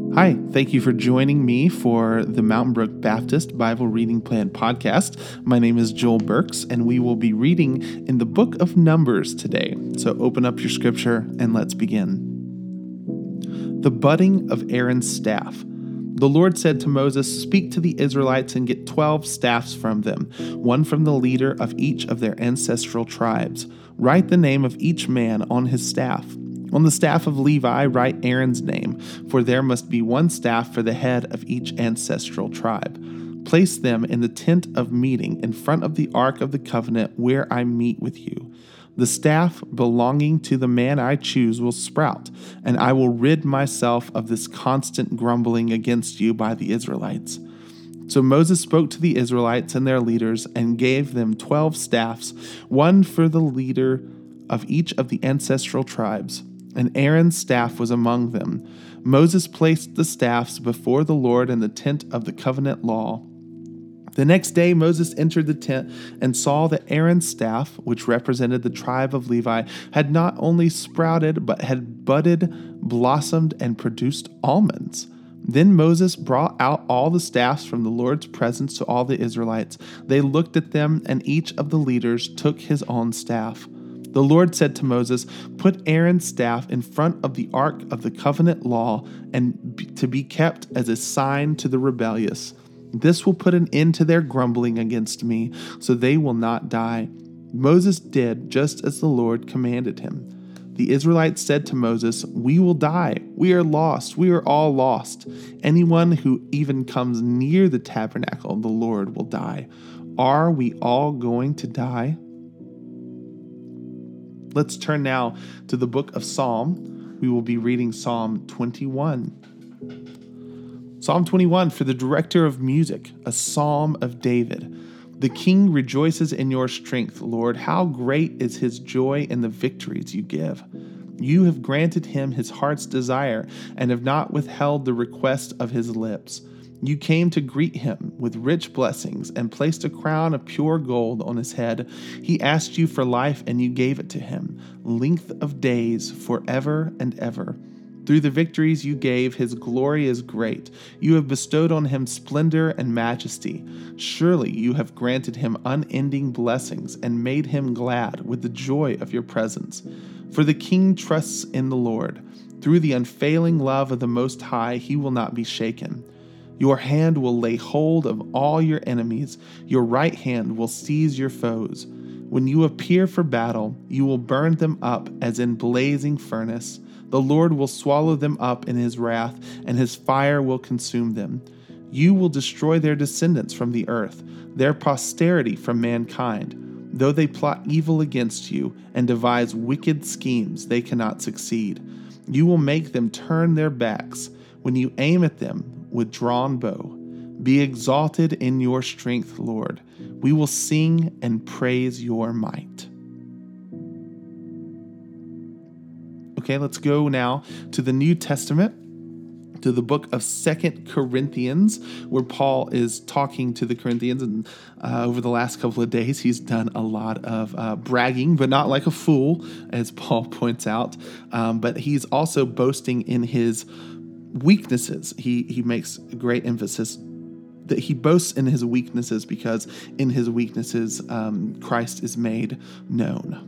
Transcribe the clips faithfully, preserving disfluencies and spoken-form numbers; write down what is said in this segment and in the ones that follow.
Hi, thank you for joining me for the Mountain Brook Baptist Bible Reading Plan podcast. My name is Joel Burks, and we will be reading in the book of Numbers today. So open up your scripture and let's begin. The budding of Aaron's staff. The Lord said to Moses, "Speak to the Israelites and get twelve staffs from them, one from the leader of each of their ancestral tribes. Write the name of each man on his staff. On the staff of Levi, write Aaron's name, for there must be one staff for the head of each ancestral tribe. Place them in the tent of meeting in front of the ark of the covenant where I meet with you. The staff belonging to the man I choose will sprout, and I will rid myself of this constant grumbling against you by the Israelites." So Moses spoke to the Israelites and their leaders and gave them twelve staffs, one for the leader of each of the ancestral tribes. And Aaron's staff was among them. Moses placed the staffs before the Lord in the tent of the covenant law. The next day Moses entered the tent and saw that Aaron's staff, which represented the tribe of Levi, had not only sprouted, but had budded, blossomed, and produced almonds. Then Moses brought out all the staffs from the Lord's presence to all the Israelites. They looked at them, and each of the leaders took his own staff. The Lord said to Moses, "Put Aaron's staff in front of the ark of the covenant law and be, to be kept as a sign to the rebellious. This will put an end to their grumbling against me, so they will not die." Moses did just as the Lord commanded him. The Israelites said to Moses, "We will die. We are lost. We are all lost. Anyone who even comes near the tabernacle of the Lord will die. Are we all going to die?" Let's turn now to the book of Psalm. We will be reading Psalm twenty-one. Psalm twenty-one, for the director of music, a psalm of David. The king rejoices in your strength, Lord. How great is his joy in the victories you give. You have granted him his heart's desire and have not withheld the request of his lips. You came to greet him with rich blessings and placed a crown of pure gold on his head. He asked you for life and you gave it to him, length of days forever and ever. Through the victories you gave, his glory is great. You have bestowed on him splendor and majesty. Surely you have granted him unending blessings and made him glad with the joy of your presence. For the king trusts in the Lord. Through the unfailing love of the Most High, he will not be shaken. Your hand will lay hold of all your enemies. Your right hand will seize your foes. When you appear for battle, you will burn them up as in blazing furnace. The Lord will swallow them up in his wrath, and his fire will consume them. You will destroy their descendants from the earth, their posterity from mankind. Though they plot evil against you and devise wicked schemes, they cannot succeed. You will make them turn their backs when you aim at them with drawn bow. Be exalted in your strength, Lord. We will sing and praise your might. Okay, let's go now to the New Testament, to the book of Second Corinthians, where Paul is talking to the Corinthians. And uh, over the last couple of days, he's done a lot of uh, bragging, but not like a fool, as Paul points out. Um, but he's also boasting in his weaknesses. He he makes great emphasis that he boasts in his weaknesses because in his weaknesses, um, Christ is made known.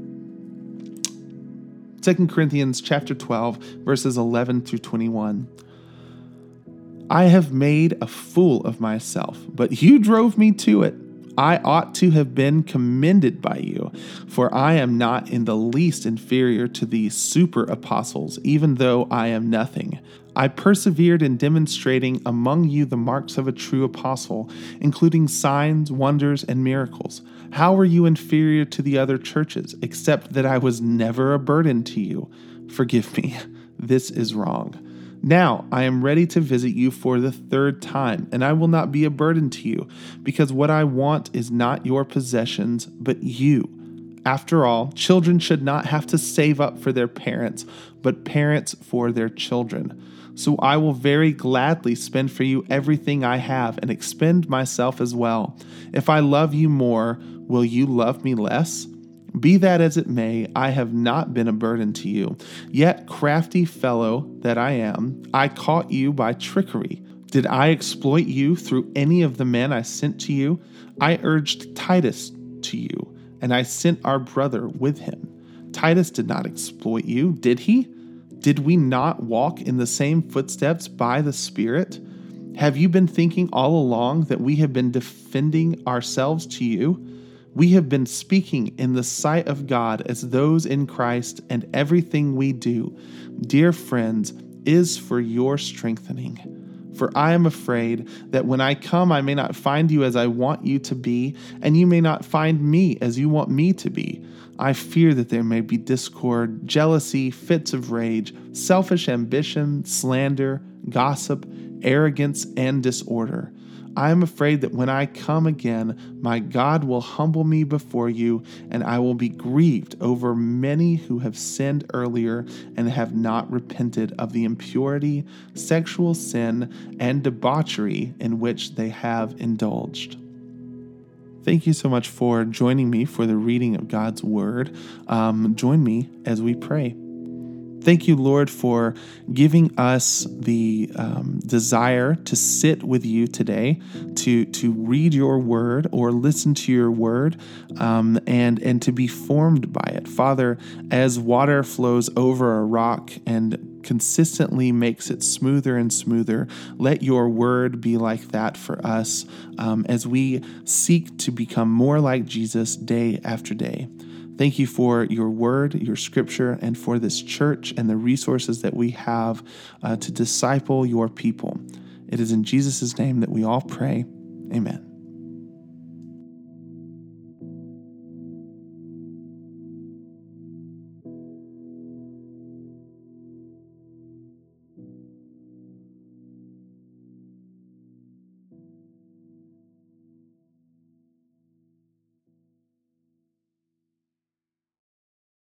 Second Corinthians chapter twelve, verses eleven through twenty-one. I have made a fool of myself, but you drove me to it. I ought to have been commended by you, for I am not in the least inferior to the super apostles, even though I am nothing. I persevered in demonstrating among you the marks of a true apostle, including signs, wonders, and miracles. How were you inferior to the other churches, except that I was never a burden to you? Forgive me, this is wrong. Now I am ready to visit you for the third time, and I will not be a burden to you, because what I want is not your possessions, but you. After all, children should not have to save up for their parents, but parents for their children. So I will very gladly spend for you everything I have and expend myself as well. If I love you more, will you love me less? Be that as it may, I have not been a burden to you. Yet, crafty fellow that I am, I caught you by trickery. Did I exploit you through any of the men I sent to you? I urged Titus to you, and I sent our brother with him. Titus did not exploit you, did he? Did we not walk in the same footsteps by the Spirit? Have you been thinking all along that we have been defending ourselves to you? We have been speaking in the sight of God as those in Christ, and everything we do, dear friends, is for your strengthening. For I am afraid that when I come, I may not find you as I want you to be, and you may not find me as you want me to be. I fear that there may be discord, jealousy, fits of rage, selfish ambition, slander, gossip, arrogance, and disorder. I am afraid that when I come again, my God will humble me before you, and I will be grieved over many who have sinned earlier and have not repented of the impurity, sexual sin, and debauchery in which they have indulged. Thank you so much for joining me for the reading of God's Word. Um, join me as we pray. Thank you, Lord, for giving us the um, desire to sit with you today, to to read your word or listen to your word, um, and, and to be formed by it. Father, as water flows over a rock and consistently makes it smoother and smoother, let your word be like that for us um, as we seek to become more like Jesus day after day. Thank you for your word, your scripture, and for this church and the resources that we have uh, to disciple your people. It is in Jesus' name that we all pray. Amen.